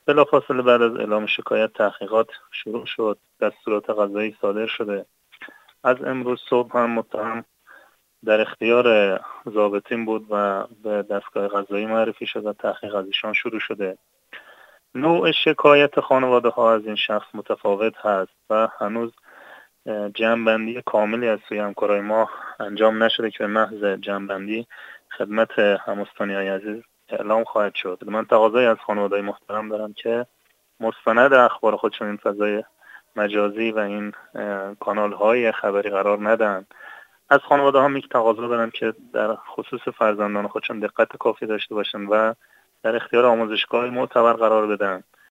بلافاصله بعد از اعلام شکایت تحقیقات شروع شد. دستورات قضایی صادر شده. از امروز صبح هم متهم در اختیار ضابطین بود و به دستگاه قضایی معرفی شد و تحقیق از ایشان شروع شده. نوع شکایت خانواده ها از این شخص متفاوت هست و هنوز جمع‌بندی کاملی از سوی همکارای ما انجام نشده که به محض جمع‌بندی خدمت هم‌استانی‌های عزیز اعلام خواهد شد. من تقاضای از خانواده‌های محترم دارم که مستند اخبار خودشون این فضای مجازی و این کانال‌های خبری قرار ندن. از خانواده ها تقاضا دارم که در خصوص فرزندان خودشون دقت کافی داشته باشن و در اختیار آموزشگاه معتبر قرار بدن